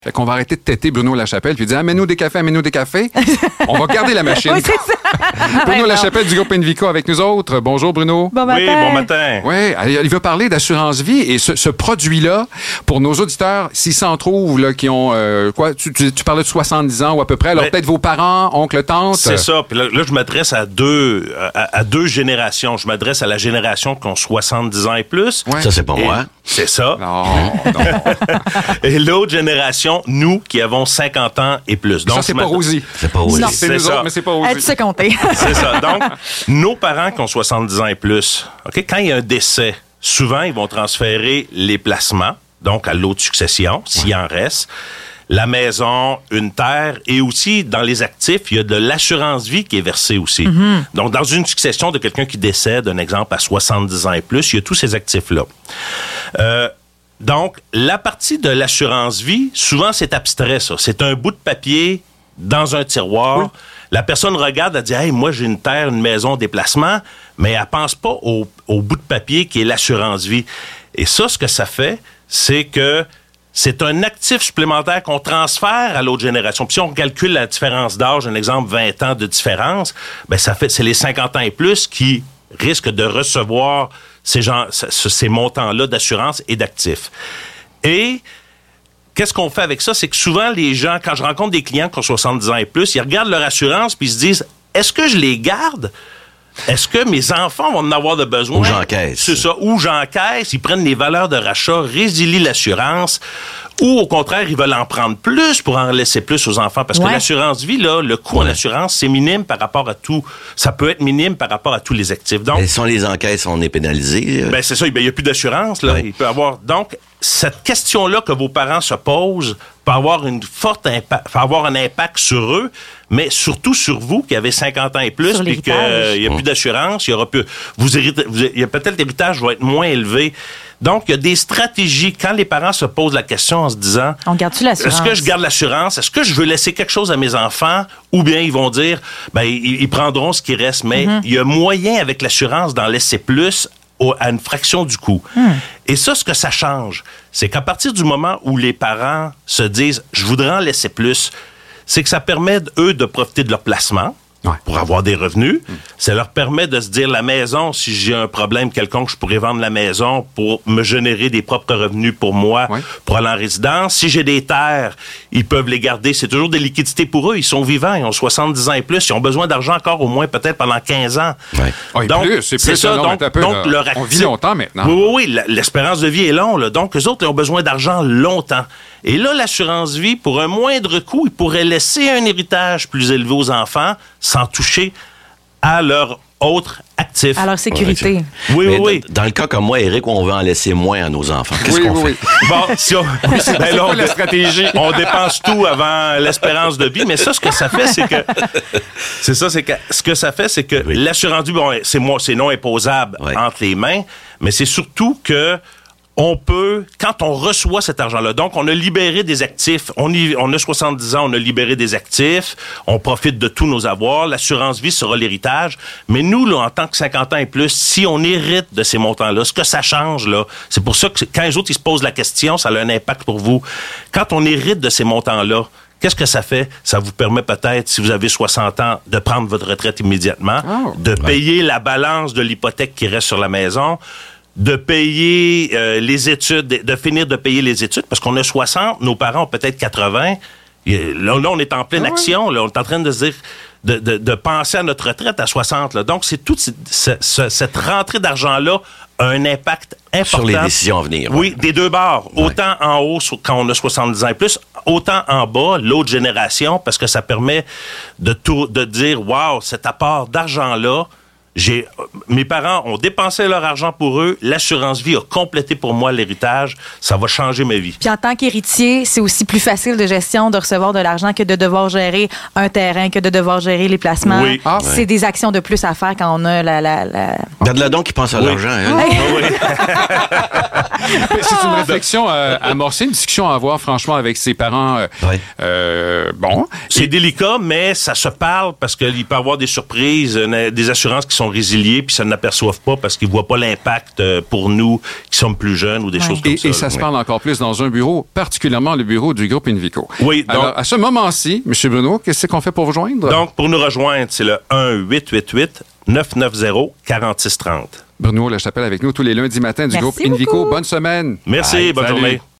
Fait qu'on va arrêter de têter Bruno Lachapelle puis dire amène-nous des cafés. On va garder la machine. Oui, c'est ça. Bruno Lachapelle du groupe Invico avec nous autres. Bonjour Bruno. Bon matin. Oui, bon matin. Oui, il veut parler d'assurance vie et ce produit-là, pour nos auditeurs, s'ils s'en trouvent, là, qui ont, tu parlais de 70 ans ou à peu près, alors peut-être vos parents, oncles, tantes. C'est ça. Puis là, je m'adresse à deux générations. Je m'adresse à la génération qui ont 70 ans et plus. Ouais. Ça, c'est pas moi. C'est ça. Non. Et l'autre génération, nous, qui avons 50 ans et plus. Donc, Ça, c'est pas Rosie. C'est pas aussi. Non. C'est C'est nous ça. autres, mais c'est pas Tu Rosie. sais compter. C'est ça. Donc, nos parents qui ont 70 ans et plus, OK, quand il y a un décès, souvent, ils vont transférer les placements, donc à l'autre succession, s'il en reste, la maison, une terre, et aussi, dans les actifs, il y a de l'assurance vie qui est versée aussi. Donc, dans une succession de quelqu'un qui décède, un exemple, à 70 ans et plus, il y a tous ces actifs-là. Donc, la partie de l'assurance vie, souvent, c'est abstrait, ça. C'est un bout de papier dans un tiroir. Oui. La personne regarde, elle dit « Hey, moi, j'ai une terre, une maison, des placements », mais elle pense pas au bout de papier qui est l'assurance vie. Et ça, ce que ça fait, c'est que c'est un actif supplémentaire qu'on transfère à l'autre génération. Puis si on calcule la différence d'âge, un exemple, 20 ans de différence, ben c'est les 50 ans et plus qui risquent de recevoir ces montants-là d'assurance et d'actifs. Et qu'est-ce qu'on fait avec ça? C'est que souvent, les gens, quand je rencontre des clients qui ont 70 ans et plus, ils regardent leur assurance puis ils se disent, est-ce que je les garde? Est-ce que mes enfants vont en avoir de besoin? Ou j'encaisse. C'est ça. Ou j'encaisse, ils prennent les valeurs de rachat, résilient l'assurance, ou au contraire, ils veulent en prendre plus pour en laisser plus aux enfants. Parce que l'assurance vie, là, le coût en assurance, c'est minime par rapport à tout. Ça peut être minime par rapport à tous les actifs. Donc, et si on les encaisse, on est pénalisé. Ben c'est ça, il n'y a plus d'assurance. Là. Il peut avoir. Donc, cette question-là que vos parents se posent peut avoir un impact sur eux, mais surtout sur vous qui avez 50 ans et plus, puis qu'il n'y a plus d'assurance, il y aura plus. Il y a peut-être l'héritage va être moins élevé. Donc, il y a des stratégies. Quand les parents se posent la question en se disant, on garde-tu l'assurance? Est-ce que je garde l'assurance? Est-ce que je veux laisser quelque chose à mes enfants? Ou bien ils vont dire, ben ils prendront ce qui reste. Mais il y a moyen avec l'assurance d'en laisser plus à une fraction du coût. Et ça, ce que ça change, c'est qu'à partir du moment où les parents se disent, je voudrais en laisser plus, c'est que ça permet, eux, de profiter de leur placement. Ouais. Pour avoir des revenus. Ça leur permet de se dire, la maison, si j'ai un problème quelconque, je pourrais vendre la maison pour me générer des propres revenus pour moi, pour aller en résidence. Si j'ai des terres, ils peuvent les garder. C'est toujours des liquidités pour eux. Ils sont vivants, ils ont 70 ans et plus. Ils ont besoin d'argent encore au moins peut-être pendant 15 ans. Ouais. Oh, donc, c'est ça. Donc, leur actif, on vit longtemps maintenant. Oui, l'espérance de vie est longue. Là. Donc, eux autres, ils ont besoin d'argent longtemps. Et là, l'assurance vie, pour un moindre coût, ils pourraient laisser un héritage plus élevé aux enfants sans toucher à leur autre actif. À leur sécurité. Oui. Dans le cas comme moi, Éric, on veut en laisser moins à nos enfants. Qu'est-ce qu'on fait? Bon, si on... c'est quoi la stratégie? On dépense tout avant l'espérance de vie, mais ça, ce que ça fait, c'est que... Ce que ça fait, c'est que l'assurance vie, bon, c'est non imposable entre les mains, mais c'est surtout que on peut, quand on reçoit cet argent-là, donc on a libéré des actifs, on a 70 ans, on a libéré des actifs, on profite de tous nos avoirs, l'assurance vie sera l'héritage, mais nous, là, en tant que 50 ans et plus, si on hérite de ces montants-là, ce que ça change, là, c'est pour ça que quand les autres, ils se posent la question, ça a un impact pour vous. Quand on hérite de ces montants-là, qu'est-ce que ça fait? Ça vous permet peut-être, si vous avez 60 ans, de prendre votre retraite immédiatement, de payer la balance de l'hypothèque qui reste sur la maison, de payer les études, de finir de payer les études, parce qu'on a 60, nos parents ont peut-être 80. Là, on est en pleine action. Là, on est en train de se dire de penser à notre retraite à 60. Là. Donc, c'est toute cette rentrée d'argent-là a un impact important. Sur les décisions à venir. Oui, des deux bords. Autant en haut quand on a 70 ans et plus, autant en bas, l'autre génération, parce que ça permet de dire, wow, cet apport d'argent-là, mes parents ont dépensé leur argent pour eux. L'assurance vie a complété pour moi l'héritage. Ça va changer ma vie. Puis en tant qu'héritier, c'est aussi plus facile de gestion de recevoir de l'argent que de devoir gérer un terrain, que de devoir gérer les placements. Oui. C'est des actions de plus à faire quand on a Regarde-la donc qui pense à l'argent. Hein? C'est une réflexion à amorcer, une discussion à avoir franchement avec ses parents. Bon. C'est délicat, mais ça se parle parce qu'il peut y avoir des surprises, des assurances qui sont résiliés puis ça n'aperçoivent pas parce qu'ils voient pas l'impact pour nous qui sommes plus jeunes ou des choses comme ça. Et ça se parle encore plus dans un bureau, particulièrement le bureau du groupe Invico. Oui, donc... Alors, à ce moment-ci, M. Bruno, qu'est-ce qu'on fait pour vous joindre? Donc, pour nous rejoindre, c'est le 1-888-990-4630. Bruno Lachapelle avec nous tous les lundis matins du groupe Invico. Beaucoup. Bonne semaine. Merci, bonne journée.